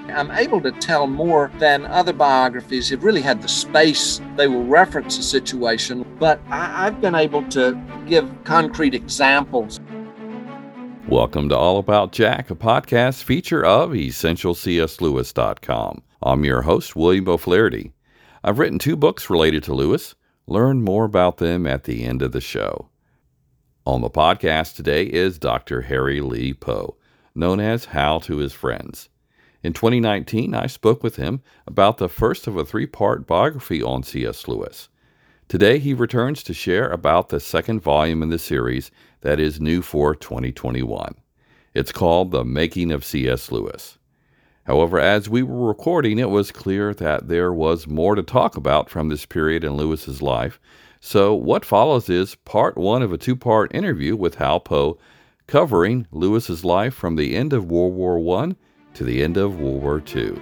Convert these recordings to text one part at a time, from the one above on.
I'm able to tell more than other biographies have really had the space. They will reference a situation, but I've been able to give concrete examples. Welcome to All About Jack, a podcast feature of EssentialCSLewis.com. I'm your host, William O'Flaherty. I've written 2 books related to Lewis. Learn more about them at the end of the show. On the podcast today is Dr. Harry Lee Poe, known as Hal to his friends. In 2019, I spoke with him about the first of a 3-part biography on C.S. Lewis. Today, he returns to share about the second volume in the series that is new for 2021. It's called The Making of C.S. Lewis. However, as we were recording, it was clear that there was more to talk about from this period in Lewis's life. So what follows is part 1 of a 2-part interview with Hal Poe covering Lewis's life from the end of World War I to the end of World War II.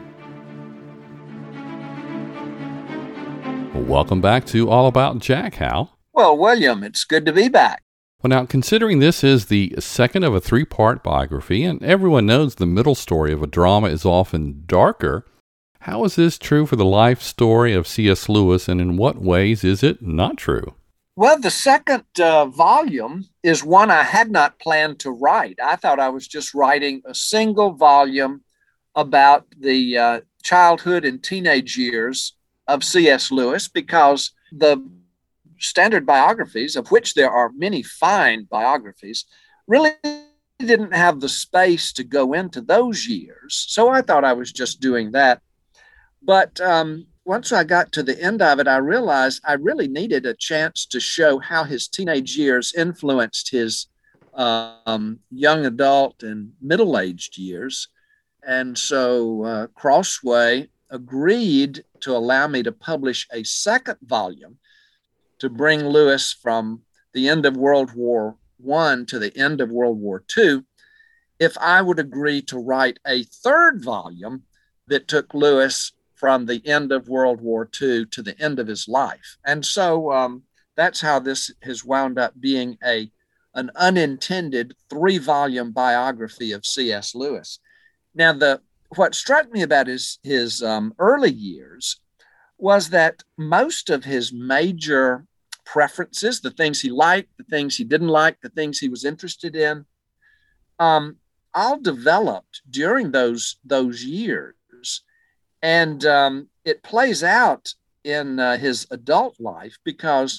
Welcome back to All About Jack, Hal. Well, William, it's good to be back. Well, now, considering this is the second of a 3-part biography, and everyone knows the middle story of a drama is often darker, how is this true for the life story of C.S. Lewis, and in what ways is it not true? Well, the second volume is one I had not planned to write. I thought I was just writing a single volume about the childhood and teenage years of C.S. Lewis, because the standard biographies, of which there are many fine biographies, really didn't have the space to go into those years. So I thought I was just doing that. But once I got to the end of it, I realized I really needed a chance to show how his teenage years influenced his young adult and middle-aged years. And so Crossway agreed to allow me to publish a second volume to bring Lewis from the end of World War I to the end of World War II, if I would agree to write a third volume that took Lewis from the end of World War II to the end of his life. And so that's how this has wound up being an unintended 3-volume biography of C.S. Lewis. Now, what struck me about his early years was that most of his major preferences, the things he liked, the things he didn't like, the things he was interested in, all developed during those years. And it plays out in his adult life, because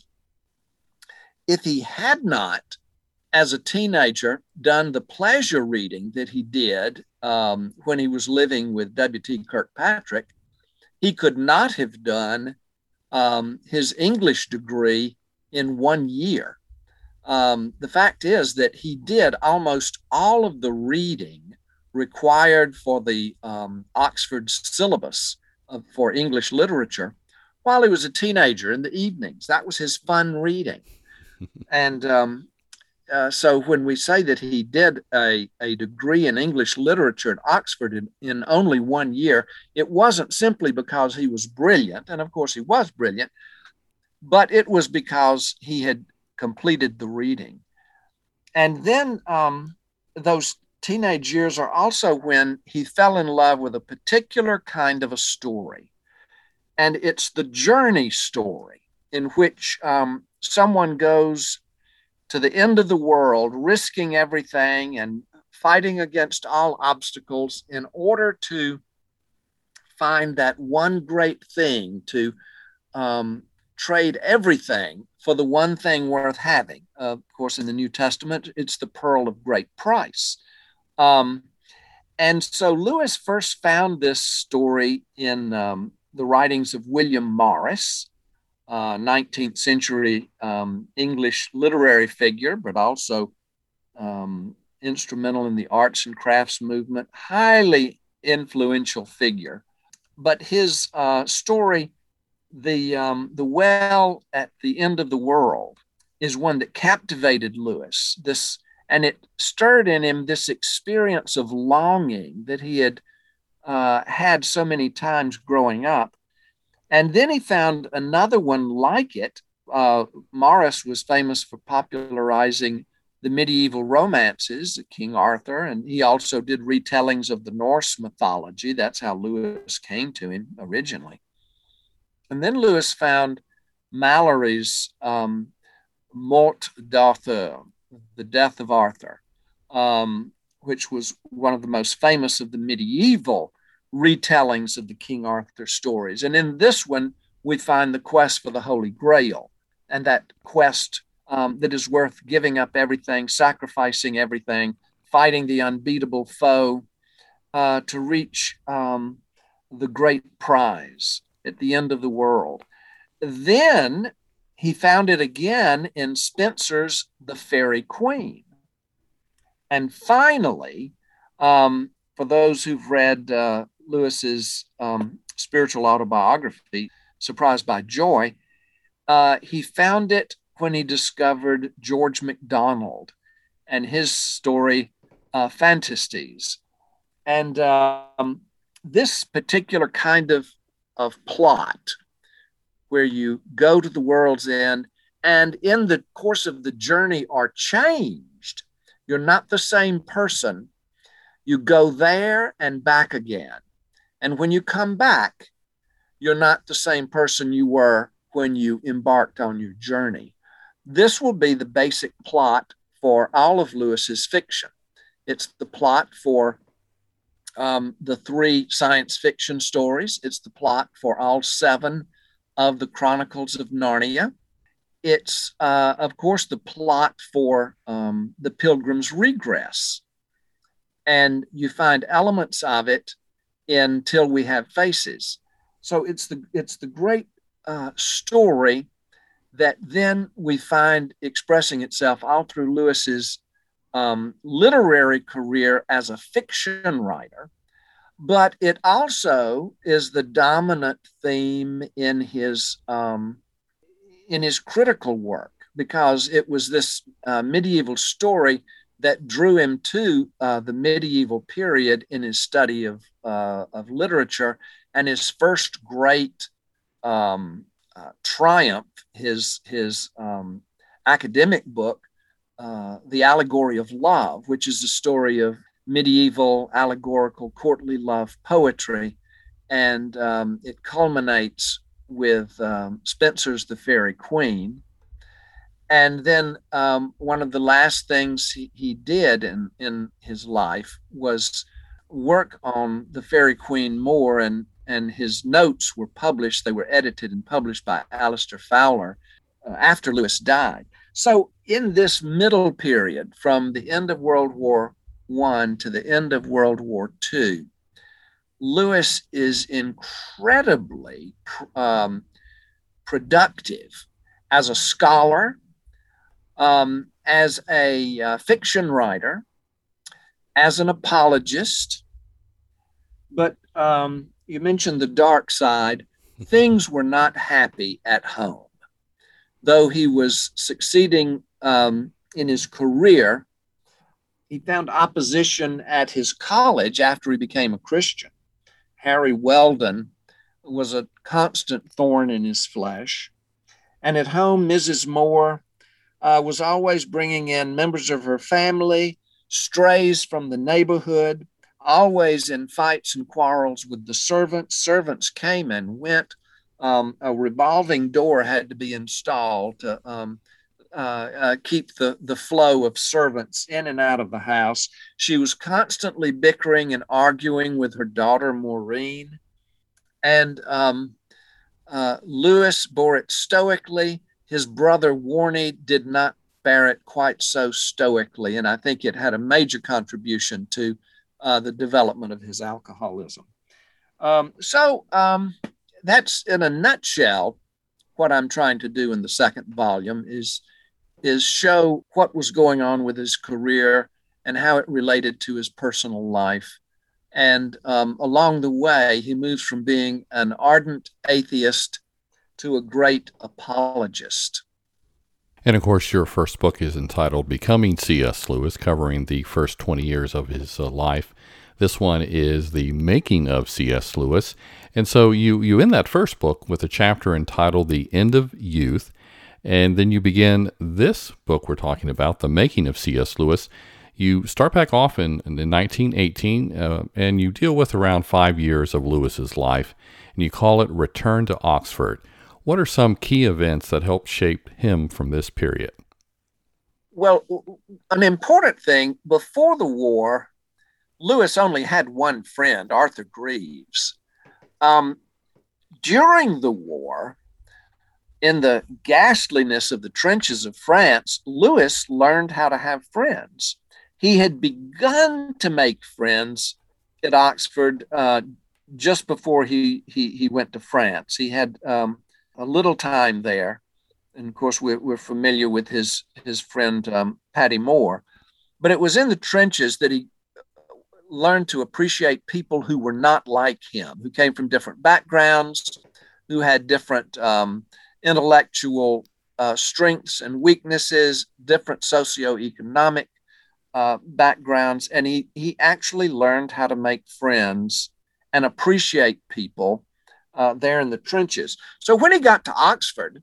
if he had not, as a teenager, done the pleasure reading that he did when he was living with W.T. Kirkpatrick, he could not have done his English degree in 1 year. The fact is that he did almost all of the reading required for the Oxford syllabus for English literature while he was a teenager in the evenings. That was his fun reading. And so when we say that he did a degree in English literature at Oxford in only 1 year, it wasn't simply because he was brilliant, and of course he was brilliant, but it was because he had completed the reading. And then those teenage years are also when he fell in love with a particular kind of a story. And it's the journey story, in which someone goes to the end of the world, risking everything and fighting against all obstacles in order to find that one great thing, to trade everything for the one thing worth having. Of course, in the New Testament, it's the pearl of great price. And so Lewis first found this story in the writings of William Morris, 19th century English literary figure, but also instrumental in the arts and crafts movement, highly influential figure. But his story, the well at the end of the world, is one that captivated Lewis. And it stirred in him this experience of longing that he had had so many times growing up. And then he found another one like it. Morris was famous for popularizing the medieval romances, King Arthur, and he also did retellings of the Norse mythology. That's how Lewis came to him originally. And then Lewis found Malory's Mort d'Arthur, The Death of Arthur, which was one of the most famous of the medieval retellings of the King Arthur stories. And in this one, we find the quest for the Holy Grail, and that quest that is worth giving up everything, sacrificing everything, fighting the unbeatable foe to reach the great prize at the end of the world. Then he found it again in Spenser's The Faerie Queene. And finally, for those who've read Lewis's spiritual autobiography, Surprised by Joy, he found it when he discovered George MacDonald and his story, Phantastes. And this particular kind of plot, where you go to the world's end and in the course of the journey are changed. You're not the same person. You go there and back again. And when you come back, you're not the same person you were when you embarked on your journey. This will be the basic plot for all of Lewis's fiction. It's the plot for the 3 science fiction stories. It's the plot for all 7 of the Chronicles of Narnia. It's, of course, the plot for the Pilgrim's Regress. And you find elements of it in Till We Have Faces. So it's the great story that then we find expressing itself all through Lewis's literary career as a fiction writer, but it also is the dominant theme in his critical work, because it was this medieval story that drew him to the medieval period in his study of literature, and his first great triumph, his academic book, The Allegory of Love, which is the story of medieval allegorical courtly love poetry. And it culminates with Spenser's The Faerie Queene. And then one of the last things he did in his life was work on The Faerie Queene more, and his notes were published. They were edited and published by Alistair Fowler after Lewis died. So in this middle period, from the end of World War I to the end of World War II, Lewis is incredibly productive as a scholar, as a fiction writer, as an apologist. But you mentioned the dark side. Things were not happy at home. Though he was succeeding in his career, he found opposition at his college after he became a Christian. Harry Weldon was a constant thorn in his flesh. And at home, Mrs. Moore was always bringing in members of her family, strays from the neighborhood, always in fights and quarrels with the servants. Servants came and went. A revolving door had to be installed to keep the flow of servants in and out of the house. She was constantly bickering and arguing with her daughter, Maureen. And Lewis bore it stoically. His brother, Warnie, did not bear it quite so stoically. And I think it had a major contribution to the development of his alcoholism. That's in a nutshell what I'm trying to do in the second volume is show what was going on with his career and how it related to his personal life. And along the way, he moves from being an ardent atheist to a great apologist. And of course, your first book is entitled Becoming C.S. Lewis, covering the first 20 years of his life. This one is The Making of C.S. Lewis. And so you end that first book with a chapter entitled The End of Youth. And then you begin this book we're talking about, The Making of C.S. Lewis. You start back off in 1918, and you deal with around 5 years of Lewis's life, and you call it Return to Oxford. What are some key events that helped shape him from this period? Well, an important thing, before the war, Lewis only had one friend, Arthur Greeves. During the war, in the ghastliness of the trenches of France, Lewis learned how to have friends. He had begun to make friends at Oxford just before he went to France. He had a little time there. And of course, we're familiar with his friend, Patty Moore. But it was in the trenches that he learned to appreciate people who were not like him, who came from different backgrounds, who had different intellectual strengths and weaknesses, different socioeconomic backgrounds. And he actually learned how to make friends and appreciate people there in the trenches. So when he got to Oxford,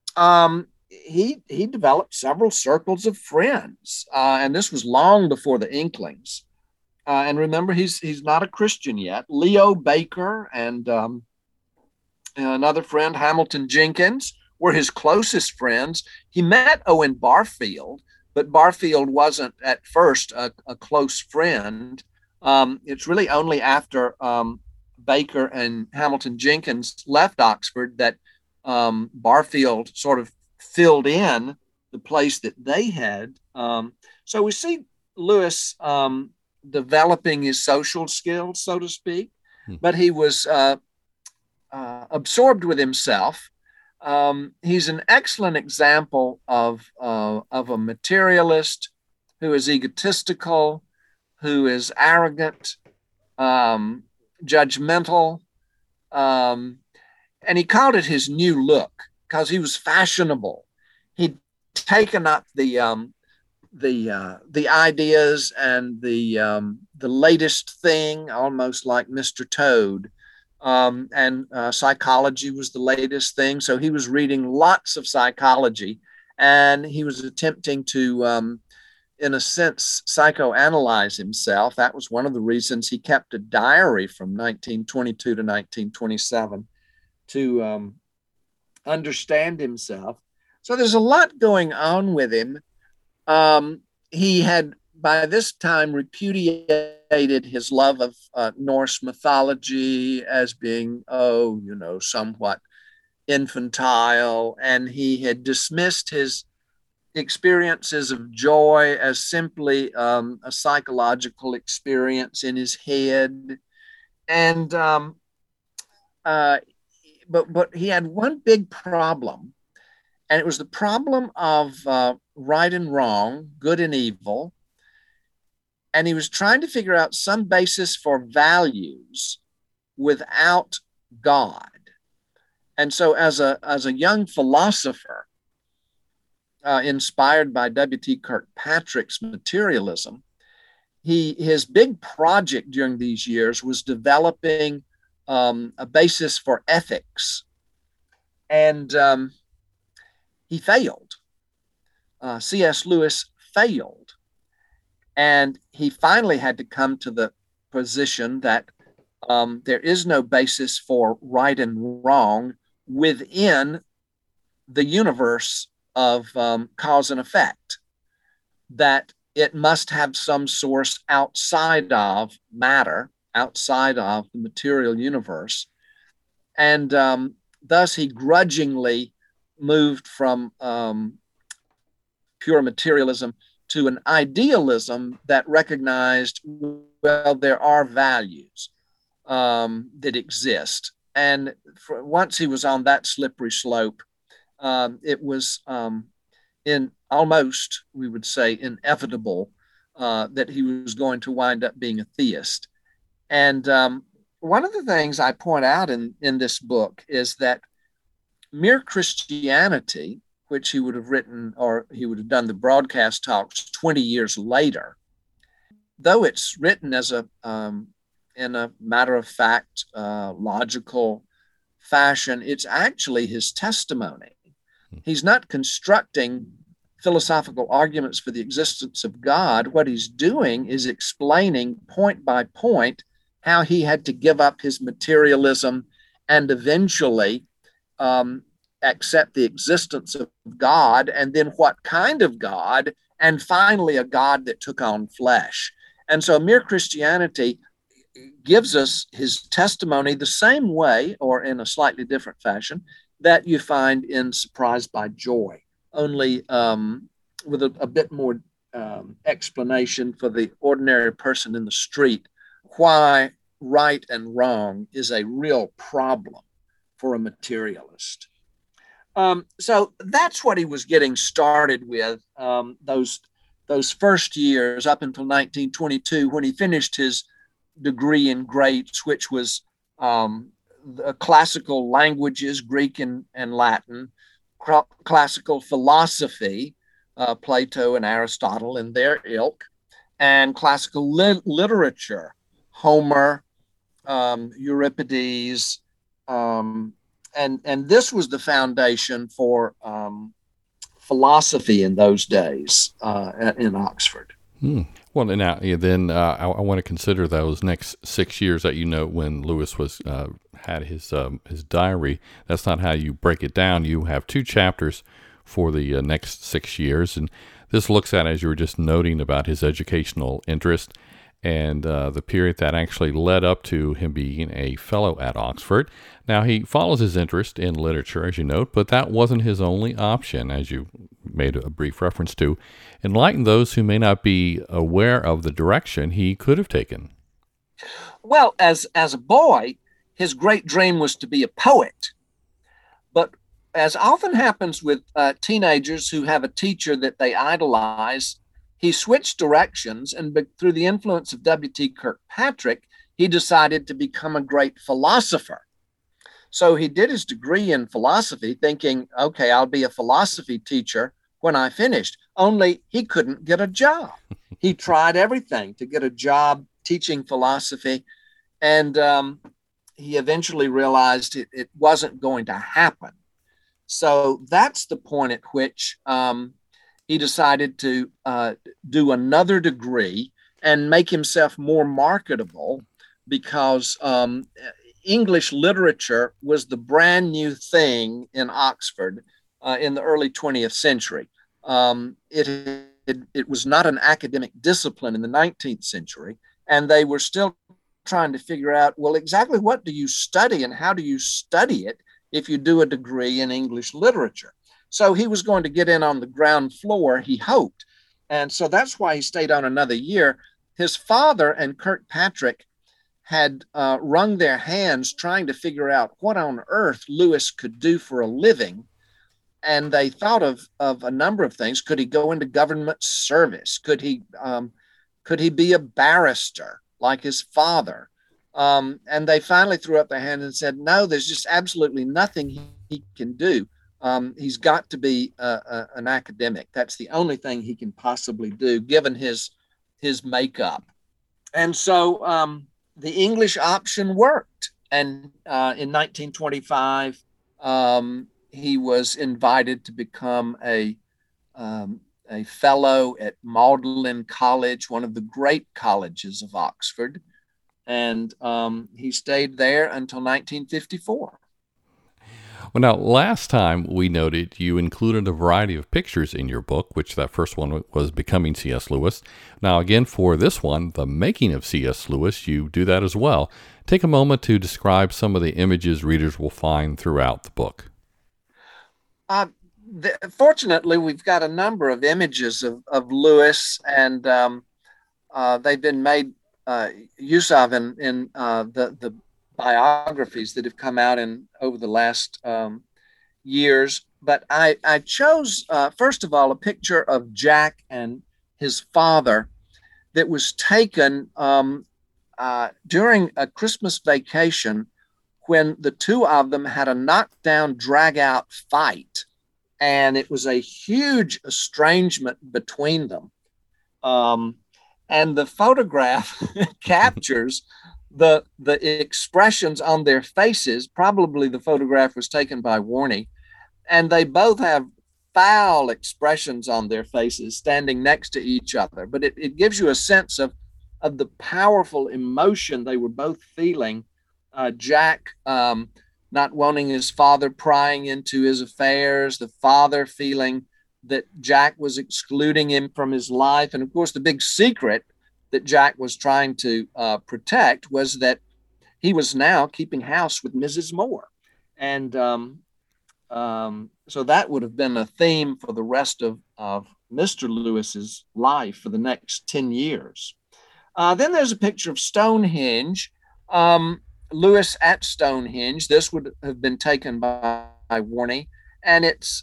he developed several circles of friends. And this was long before the Inklings. And remember, he's not a Christian yet. Leo Baker and another friend, Hamilton Jenkins, were his closest friends. He met Owen Barfield, but Barfield wasn't at first a close friend. It's really only after Baker and Hamilton Jenkins left Oxford that Barfield sort of filled in the place that they had. So we see Lewis developing his social skills, so to speak, but he was absorbed with himself. He's an excellent example of a materialist who is egotistical, who is arrogant, judgmental, and he called it his new look because he was fashionable. He'd taken up the ideas and the latest thing, almost like Mr. Toad. And psychology was the latest thing. So he was reading lots of psychology, and he was attempting to, in a sense, psychoanalyze himself. That was one of the reasons he kept a diary from 1922 to 1927 to understand himself. So there's a lot going on with him. He had by this time repudiated his love of Norse mythology as being, somewhat infantile, and he had dismissed his experiences of joy as simply a psychological experience in his head. And but he had one big problem, and it was the problem of right and wrong, good and evil. And he was trying to figure out some basis for values without God. And so as a young philosopher, inspired by W.T. Kirkpatrick's materialism, his big project during these years was developing a basis for ethics. And he failed. C.S. Lewis failed. And he finally had to come to the position that there is no basis for right and wrong within the universe of cause and effect, that it must have some source outside of matter, outside of the material universe. And thus he grudgingly moved from pure materialism to an idealism that recognized, well, there are values that exist. And once he was on that slippery slope, it was in almost, we would say, inevitable that he was going to wind up being a theist. And one of the things I point out in this book is that Mere Christianity, which he would have written, or he would have done the broadcast talks 20 years later, though it's written as in a matter-of-fact, logical fashion, it's actually his testimony. He's not constructing philosophical arguments for the existence of God. What he's doing is explaining point by point how he had to give up his materialism and eventually accept the existence of God, and then what kind of God, and finally a God that took on flesh. And so Mere Christianity gives us his testimony the same way, or in a slightly different fashion, that you find in Surprised by Joy, only with a bit more explanation for the ordinary person in the street why right and wrong is a real problem for a materialist. So that's what he was getting started with those first years up until 1922, when he finished his degree in Greats, which was the classical languages, Greek and Latin, classical philosophy, Plato and Aristotle and their ilk, and classical literature, Homer, Euripides, and this was the foundation for philosophy in those days in Oxford. Well, now then I want to consider those next 6 years that when Lewis was had his diary. That's not how you break it down. You have 2 chapters for the next 6 years, and this looks at, as you were just noting, about his educational interest and the period that actually led up to him being a fellow at Oxford. Now, he follows his interest in literature, as you note, but that wasn't his only option, as you made a brief reference to. Enlighten those who may not be aware of the direction he could have taken. Well, as a boy, his great dream was to be a poet. But as often happens with teenagers who have a teacher that they idolize, he switched directions, and through the influence of W.T. Kirkpatrick, he decided to become a great philosopher. So he did his degree in philosophy thinking, okay, I'll be a philosophy teacher when I finished, only he couldn't get a job. He tried everything to get a job teaching philosophy, and he eventually realized it wasn't going to happen. So that's the point at which he decided to do another degree and make himself more marketable, because English literature was the brand new thing in Oxford in the early 20th century. It was not an academic discipline in the 19th century, and they were still trying to figure out, well, exactly what do you study and how do you study it if you do a degree in English literature? So he was going to get in on the ground floor, he hoped. And so that's why he stayed on another year. His father and Kirkpatrick had wrung their hands trying to figure out what on earth Lewis could do for a living. And they thought of a number of things. Could he go into government service? Could he be a barrister like his father? And they finally threw up their hands and said, no, there's just absolutely nothing he can do. He's got to be an academic. That's the only thing he can possibly do, given his makeup. And so the English option worked. And in 1925, he was invited to become a fellow at Magdalen College, one of the great colleges of Oxford. And he stayed there until 1954. Well, now, last time we noted you included a variety of pictures in your book, which that first one was Becoming C.S. Lewis. Now, again, for this one, The Making of C.S. Lewis, you do that as well. Take a moment to describe some of the images readers will find throughout the book. Fortunately, we've got a number of images of Lewis, and they've been made use of in the biographies that have come out over the last years. But I chose, first of all, a picture of Jack and his father that was taken during a Christmas vacation when the two of them had a knockdown, drag-out fight. And it was a huge estrangement between them. And the photograph captures the expressions on their faces. Probably the photograph was taken by Warney. and they both have foul expressions on their faces standing next to each other. But it gives you a sense of the powerful emotion they were both feeling. Jack not wanting his father prying into his affairs, the father feeling that Jack was excluding him from his life. And of course, the big secret that Jack was trying to protect was that he was now keeping house with Mrs. Moore. And so that would have been a theme for the rest of Mr. Lewis's life for the next 10 years. Then there's a picture of Stonehenge. Lewis at Stonehenge. This would have been taken by Warney. And it's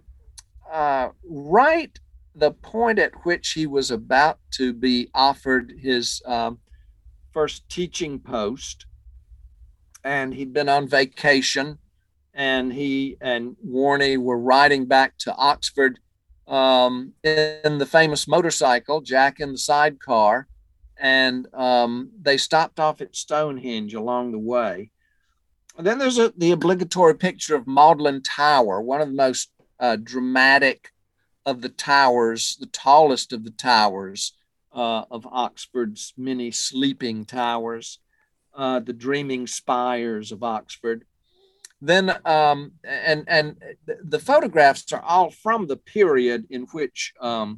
right the point at which he was about to be offered his first teaching post. And he'd been on vacation, and he and Warney were riding back to Oxford in the famous motorcycle, Jack in the sidecar, and they stopped off at Stonehenge along the way. And then there's the obligatory picture of Magdalen Tower, one of the most dramatic of the towers, the tallest of the towers of Oxford's many sleeping towers, the dreaming spires of Oxford. Then and the photographs are all from the period in which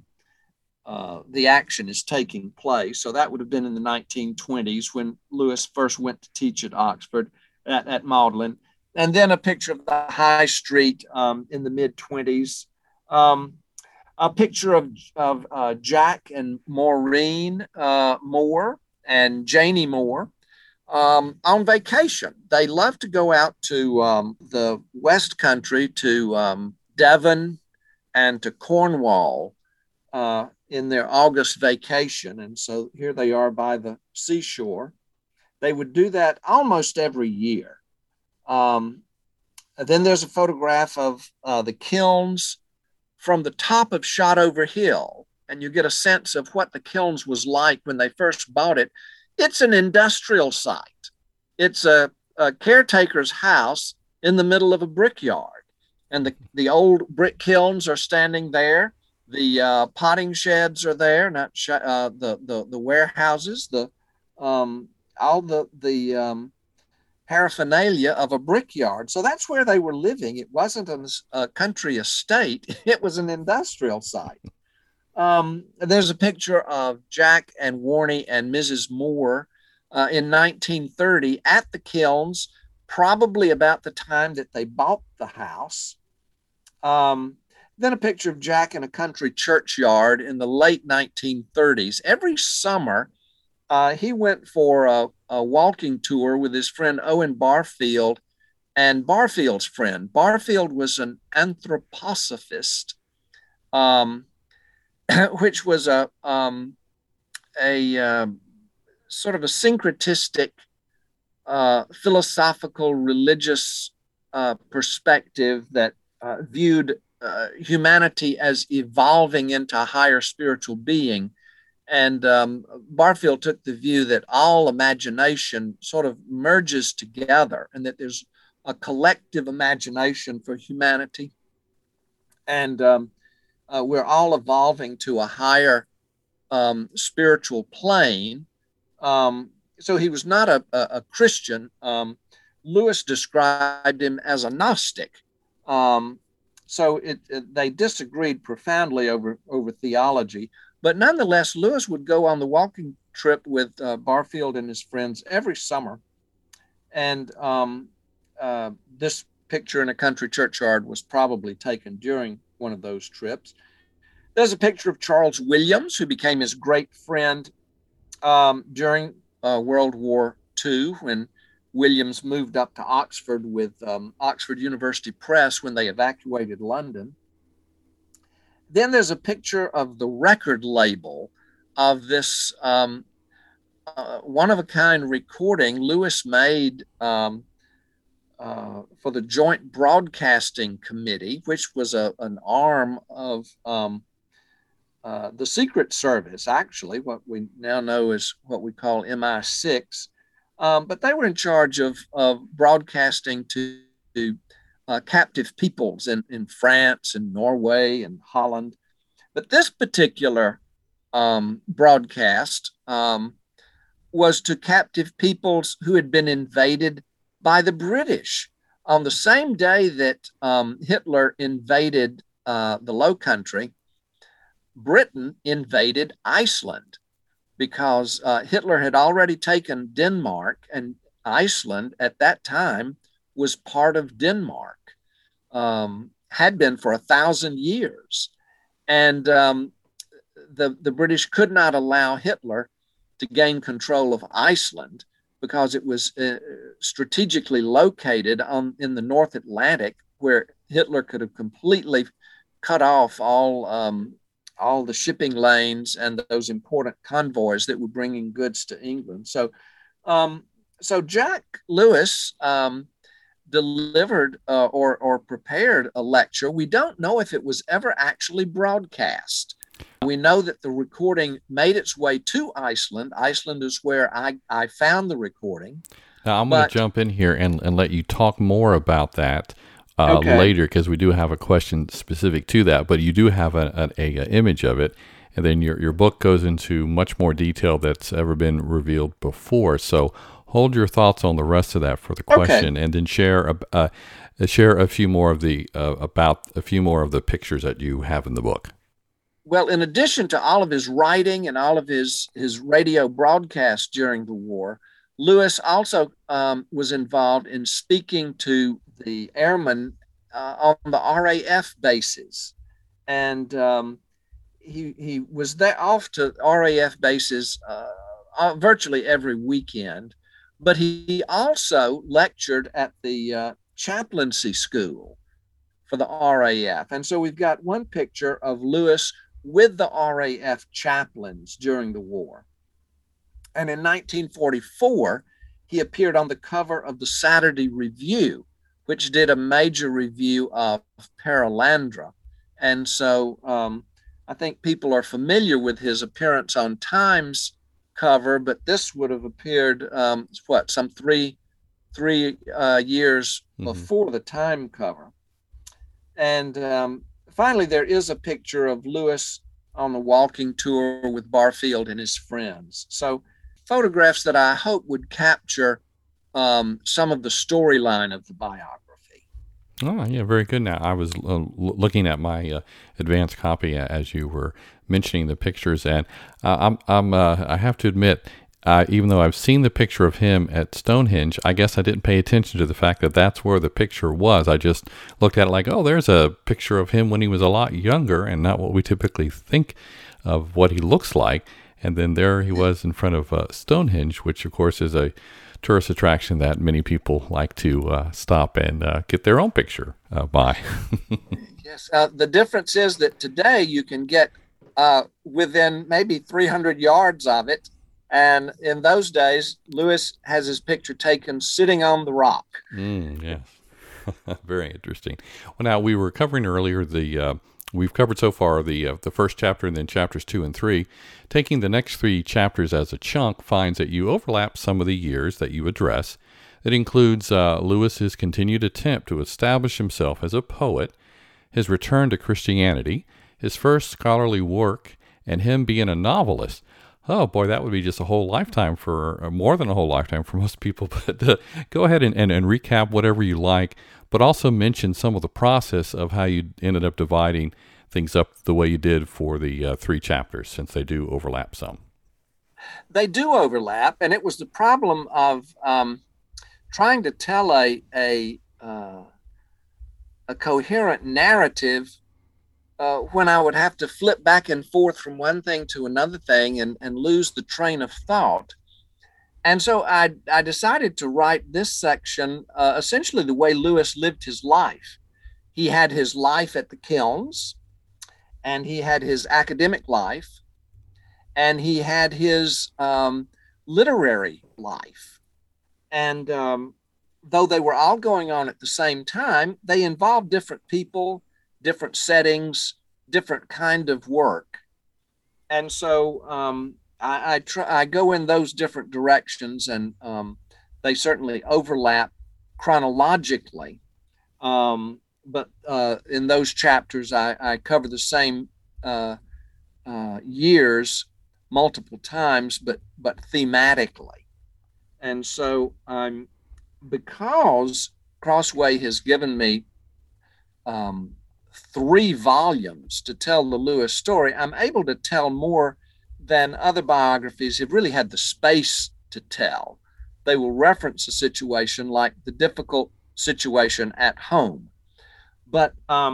the action is taking place. So that would have been in the 1920s when Lewis first went to teach at Oxford at Magdalen. And then a picture of the High Street in the mid-20s. A picture of Jack and Maureen Moore and Janie Moore on vacation. They love to go out to the West Country, to Devon and to Cornwall in their August vacation. And so here they are by the seashore. They would do that almost every year. Then there's a photograph of the kilns from the top of Shotover Hill, and you get a sense of what the kilns was like when they first bought it. It's an industrial site. It's a caretaker's house in the middle of a brickyard, and the old brick kilns are standing there. The potting sheds are there, not the warehouses, all the paraphernalia of a brickyard. So that's where they were living. It wasn't a country estate. It was an industrial site. There's a picture of Jack and Warney and Mrs. Moore in 1930 at the kilns, probably about the time that they bought the house. Then a picture of Jack in a country churchyard in the late 1930s. Every summer, he went for a walking tour with his friend Owen Barfield and Barfield's friend. Barfield was an anthroposophist, which was a sort of a syncretistic, philosophical, religious perspective that viewed humanity as evolving into a higher spiritual being. And Barfield took the view that all imagination sort of merges together, and that there's a collective imagination for humanity. And we're all evolving to a higher spiritual plane. So he was not a Christian. Lewis described him as a Gnostic. So they disagreed profoundly over theology. But nonetheless, Lewis would go on the walking trip with Barfield and his friends every summer. And this picture in a country churchyard was probably taken during one of those trips. There's a picture of Charles Williams, who became his great friend during World War II, when Williams moved up to Oxford with Oxford University Press when they evacuated London. Then there's a picture of the record label of this one-of-a-kind recording Lewis made for the Joint Broadcasting Committee, which was an arm of the Secret Service, actually, what we now know is what we call MI6. But they were in charge of broadcasting to captive peoples in France and Norway and Holland. But this particular broadcast was to captive peoples who had been invaded by the British. On the same day that Hitler invaded the Low Country, Britain invaded Iceland because Hitler had already taken Denmark, and Iceland at that time was part of Denmark, had been for 1,000 years. And the British could not allow Hitler to gain control of Iceland because it was strategically located in the North Atlantic, where Hitler could have completely cut off all the shipping lanes and those important convoys that were bringing goods to England. So Jack Lewis delivered or prepared a lecture. We don't know if it was ever actually broadcast. We know that the recording made its way to Iceland. Iceland is where I found the recording. Now, I'm going to jump in here and let you talk more about that later, because we do have a question specific to that, but you do have an image of it, and then your book goes into much more detail that's ever been revealed before. So hold your thoughts on the rest of that for the question, and then share a few more of the pictures that you have in the book. Well, in addition to all of his writing and all of his radio broadcasts during the war, Lewis also was involved in speaking to the airmen on the RAF bases. And he was there off to RAF bases virtually every weekend, but he also lectured at the chaplaincy school for the RAF. And so we've got one picture of Lewis with the RAF chaplains during the war. And in 1944, he appeared on the cover of the Saturday Review, which did a major review of Perelandra. And so I think people are familiar with his appearance on Time's cover, but this would have appeared, some three years before the Time cover. And finally, there is a picture of Lewis on a walking tour with Barfield and his friends. So photographs that I hope would capture some of the storyline of the biography. Oh, yeah, very good. Now, I was looking at my advanced copy as you were mentioning the pictures, and I have to admit, even though I've seen the picture of him at Stonehenge, I guess I didn't pay attention to the fact that that's where the picture was. I just looked at it like, oh, there's a picture of him when he was a lot younger and not what we typically think of what he looks like. And then there he was in front of Stonehenge, which, of course, is a tourist attraction that many people like to stop and get their own picture by. Yes. The difference is that today you can get within maybe 300 yards of it. And in those days, Lewis has his picture taken sitting on the rock. Yes. Very interesting. Well, now, we were covering earlier we've covered so far the first chapter and then chapters 2 and 3. Taking the next 3 chapters as a chunk finds that you overlap some of the years that you address. It includes Lewis's continued attempt to establish himself as a poet, his return to Christianity, his first scholarly work, and him being a novelist. Oh, boy, that would be just a whole lifetime more than a whole lifetime for most people. But go ahead and recap whatever you like, but also mention some of the process of how you ended up dividing things up the way you did for the 3 chapters, since they do overlap some. They do overlap, and it was the problem of trying to tell a coherent narrative when I would have to flip back and forth from one thing to another thing and lose the train of thought. And so I decided to write this section essentially the way Lewis lived his life. He had his life at the kilns, and he had his academic life, and he had his literary life. And though they were all going on at the same time, they involved different people, different settings, different kind of work. And so I go in those different directions, and they certainly overlap chronologically. But in those chapters, I cover the same years multiple times, but thematically. And so because Crossway has given me um, 3 volumes to tell the Lewis story, I'm able to tell more than other biographies have really had the space to tell. They will reference a situation like the difficult situation at home. But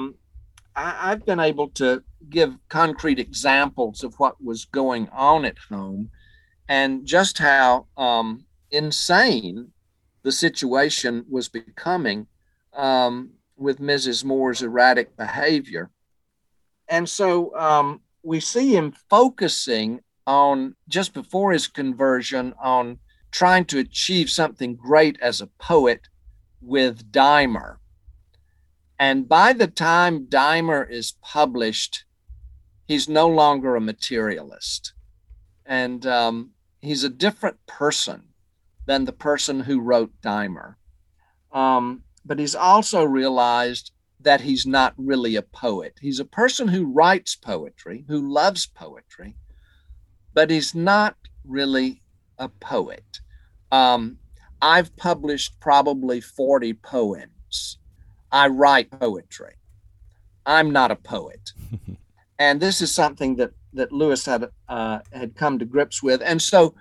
I've been able to give concrete examples of what was going on at home and just how insane the situation was becoming with Mrs. Moore's erratic behavior. And so we see him focusing on, just before his conversion, on trying to achieve something great as a poet with Dymar. And by the time Dymar is published, he's no longer a materialist. And he's a different person than the person who wrote Dymar. But he's also realized that he's not really a poet. He's a person who writes poetry, who loves poetry, but he's not really a poet. I've published probably 40 poems. I write poetry. I'm not a poet. And this is something that Lewis had come to grips with. And so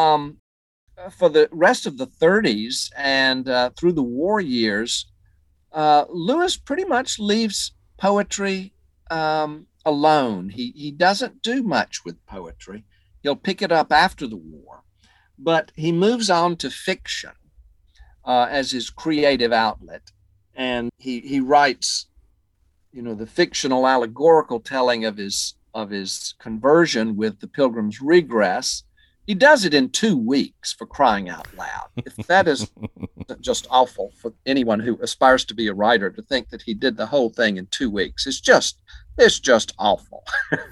for the rest of the 30s and through the war years, Lewis pretty much leaves poetry alone. He doesn't do much with poetry. He'll pick it up after the war, but he moves on to fiction as his creative outlet. And he writes, the fictional allegorical telling of his conversion with The Pilgrim's Regress. He does it in 2 weeks, for crying out loud. If that is just awful for anyone who aspires to be a writer to think that he did the whole thing in 2 weeks, it's just awful.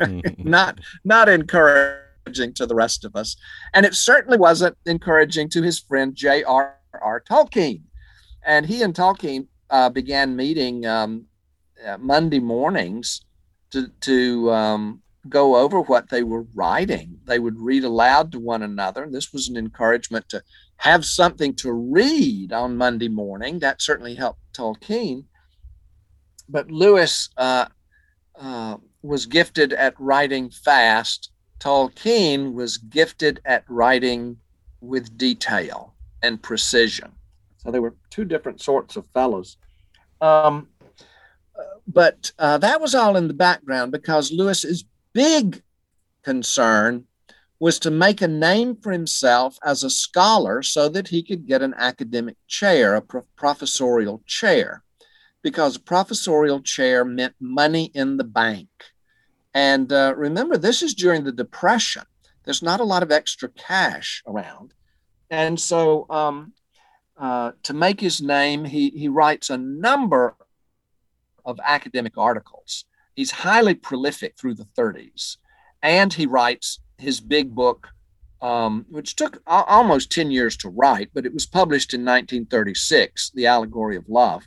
not encouraging to the rest of us. And it certainly wasn't encouraging to his friend J.R.R. Tolkien. And he and Tolkien began meeting Monday mornings to go over what they were writing. They would read aloud to one another. This was an encouragement to have something to read on Monday morning. That certainly helped Tolkien. But Lewis was gifted at writing fast. Tolkien was gifted at writing with detail and precision. So they were 2 different sorts of fellows. But that was all in the background, because Lewis's big concern was to make a name for himself as a scholar so that he could get an academic chair, a professorial chair, because a professorial chair meant money in the bank. And remember, this is during the Depression. There's not a lot of extra cash around. And so to make his name, he writes a number of academic articles. He's highly prolific through the 30s. And he writes his big book, which took almost 10 years to write, but it was published in 1936, The Allegory of Love.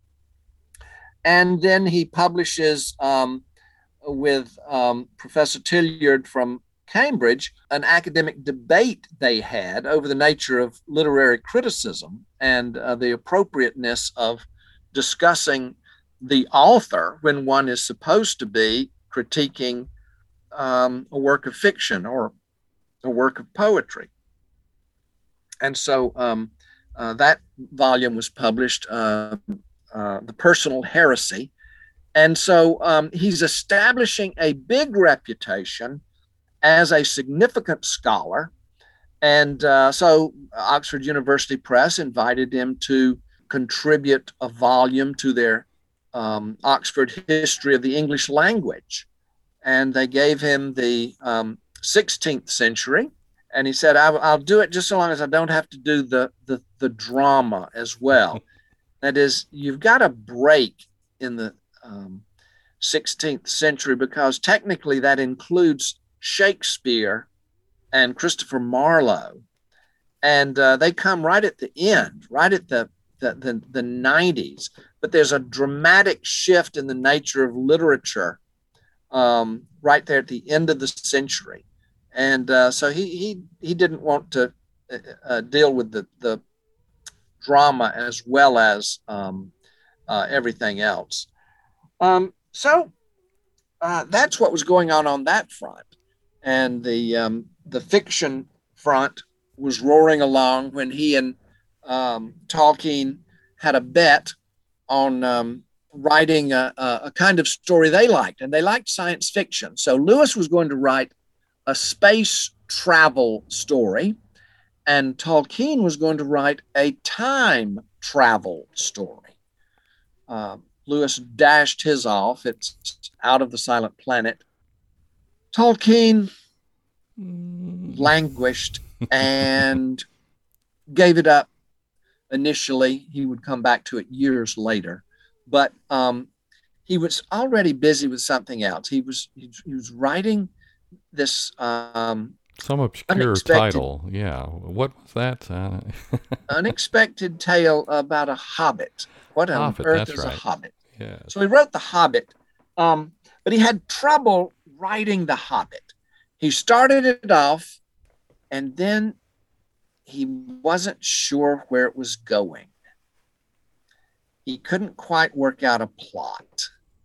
And then he publishes with Professor Tillyard from Cambridge an academic debate they had over the nature of literary criticism and the appropriateness of discussing the author when one is supposed to be critiquing a work of fiction or a work of poetry. And so that volume was published, The Personal Heresy. And so he's establishing a big reputation as a significant scholar. And so Oxford University Press invited him to contribute a volume to their Oxford History of the English Language. And they gave him the 16th century. And he said, I'll do it just so long as I don't have to do the drama as well. That is, you've got a break in the 16th century, because technically that includes Shakespeare and Christopher Marlowe. And they come right at the end, right at the the 90s. But there's a dramatic shift in the nature of literature right there at the end of the century. And so he didn't want to deal with the drama as well as everything else. So that's what was going on that front. And the fiction front was roaring along when he and Tolkien had a bet on writing a kind of story they liked, and they liked science fiction. So Lewis was going to write a space travel story, and Tolkien was going to write a time travel story. Lewis dashed his off. It's Out of the Silent Planet. Tolkien languished and gave it up initially. He would come back to it years later, but he was already busy with something else. He was writing this some obscure title. Yeah, what was that? Unexpected tale about a hobbit. What on earth is a hobbit? Yeah. So he wrote The Hobbit, but he had trouble writing The Hobbit. He started it off, and then he wasn't sure where it was going. He couldn't quite work out a plot.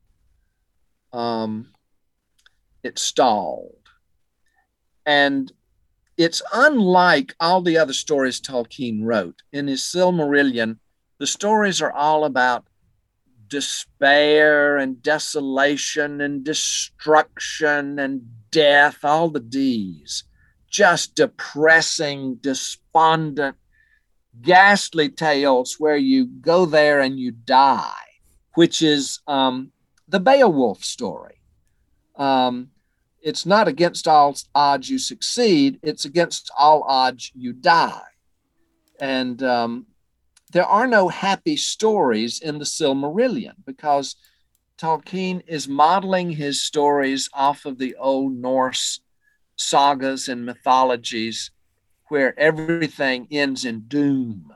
It stalled. And it's unlike all the other stories Tolkien wrote. In his Silmarillion, the stories are all about despair and desolation and destruction and death, all the D's. Just depressing, despondent, ghastly tales where you go there and you die, which is the Beowulf story. It's not against all odds you succeed, it's against all odds you die. And there are no happy stories in the Silmarillion because Tolkien is modeling his stories off of the old Norse sagas and mythologies where everything ends in doom.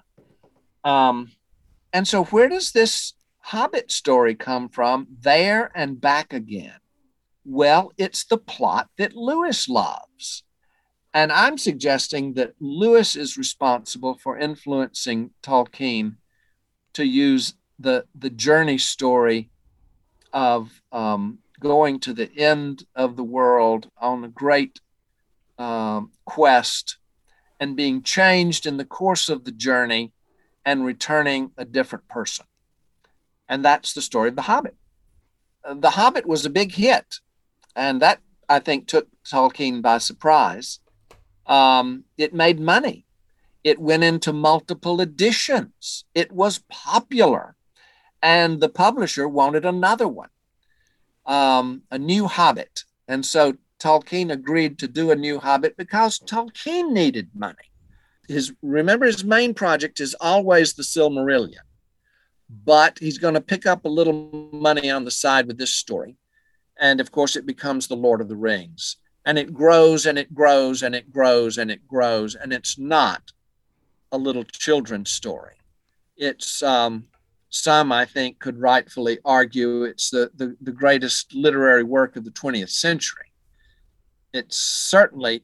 And so where does this Hobbit story come from? There and back again. Well, it's the plot that Lewis loves. And I'm suggesting that Lewis is responsible for influencing Tolkien to use the journey story of going to the end of the world on a great quest and being changed in the course of the journey and returning a different person. And that's the story of The Hobbit. The Hobbit was a big hit, and that, I think, took Tolkien by surprise. It made money. It went into multiple editions. It was popular, and the publisher wanted another one, a new Hobbit. And so Tolkien agreed to do a new Hobbit because Tolkien needed money. Remember, his main project is always the Silmarillion, but he's going to pick up a little money on the side with this story. And of course, it becomes the Lord of the Rings. And it grows and it grows and it grows and it grows. And it's not a little children's story. It's some, I think, could rightfully argue it's the greatest literary work of the 20th century. It's certainly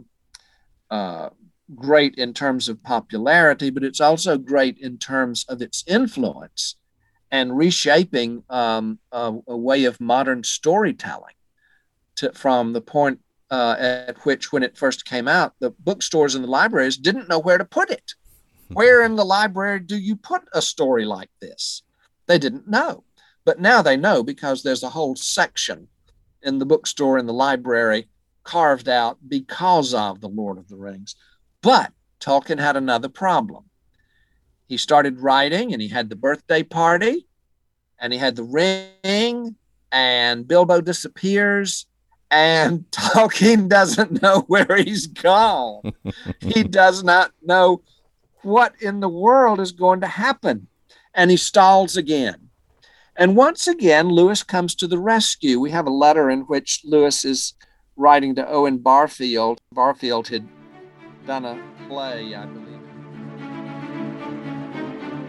great in terms of popularity, but it's also great in terms of its influence and reshaping a way of modern storytelling from the point at which, when it first came out, the bookstores and the libraries didn't know where to put it. Where in the library do you put a story like this? They didn't know. But now they know because there's a whole section in the bookstore and the library carved out because of the Lord of the Rings. But Tolkien had another problem. He started writing and he had the birthday party and he had the ring and Bilbo disappears and Tolkien doesn't know where he's gone. He does not know what in the world is going to happen. And he stalls again. And once again, Lewis comes to the rescue. We have a letter in which Lewis is writing to Owen Barfield. Barfield had done a play, I believe.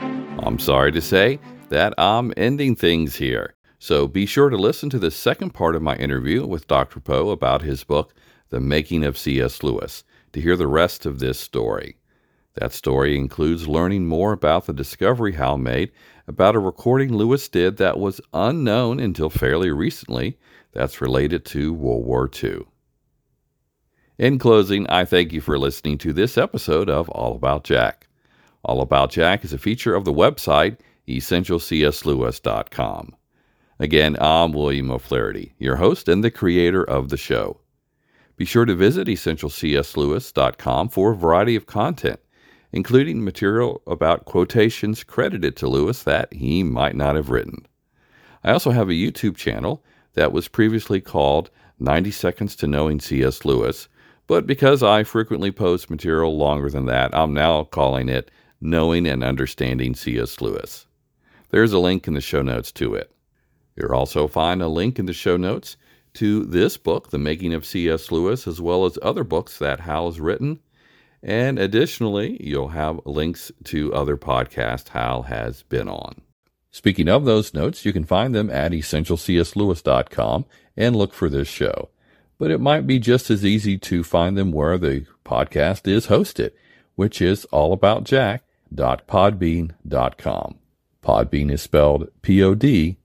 I'm sorry to say that I'm ending things here. So be sure to listen to the second part of my interview with Dr. Poe about his book, The Making of C.S. Lewis, to hear the rest of this story. That story includes learning more about the discovery Hal made about a recording Lewis did that was unknown until fairly recently that's related to World War II. In closing, I thank you for listening to this episode of All About Jack. All About Jack is a feature of the website EssentialCSLewis.com. Again, I'm William O'Flaherty, your host and the creator of the show. Be sure to visit EssentialCSLewis.com for a variety of content, including material about quotations credited to Lewis that he might not have written. I also have a YouTube channel that was previously called 90 Seconds to Knowing C.S. Lewis, but because I frequently post material longer than that, I'm now calling it Knowing and Understanding C.S. Lewis. There's a link in the show notes to it. You'll also find a link in the show notes to this book, The Making of C.S. Lewis, as well as other books that Hal has written. And additionally, you'll have links to other podcasts Hal has been on. Speaking of those notes, you can find them at EssentialCSLewis.com and look for this show. But it might be just easy find them where the podcast is hosted, which is allaboutjack.podbean.com. Podbean is spelled Podbean.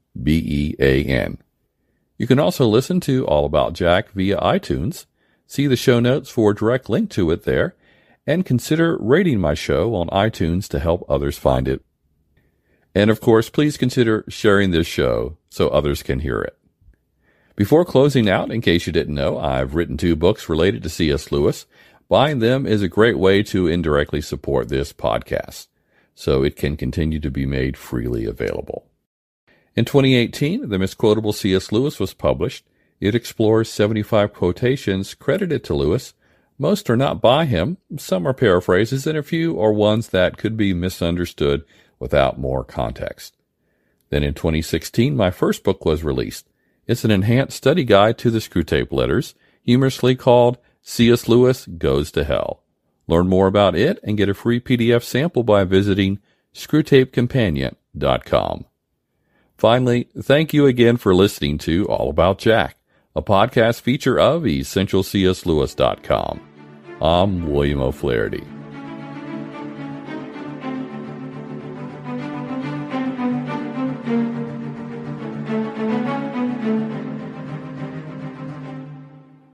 You can also listen to All About Jack via iTunes, see the show notes for a direct link to it there, and consider rating my show on iTunes to help others find it. And of course, please consider sharing this show so others can hear it. Before closing out, in case you didn't know, I've written 2 books related to C.S. Lewis. Buying them is a great way to indirectly support this podcast, so it can continue to be made freely available. In 2018, The Misquotable C.S. Lewis was published. It explores 75 quotations credited to Lewis. Most are not by him, some are paraphrases, and a few are ones that could be misunderstood without more context. Then in 2016, my first book was released. It's an enhanced study guide to the Screwtape Letters, humorously called C.S. Lewis Goes to Hell. Learn more about it and get a free PDF sample by visiting ScrewtapeCompanion.com. Finally, thank you again for listening to All About Jack, a podcast feature of EssentialCSLewis.com. I'm William O'Flaherty.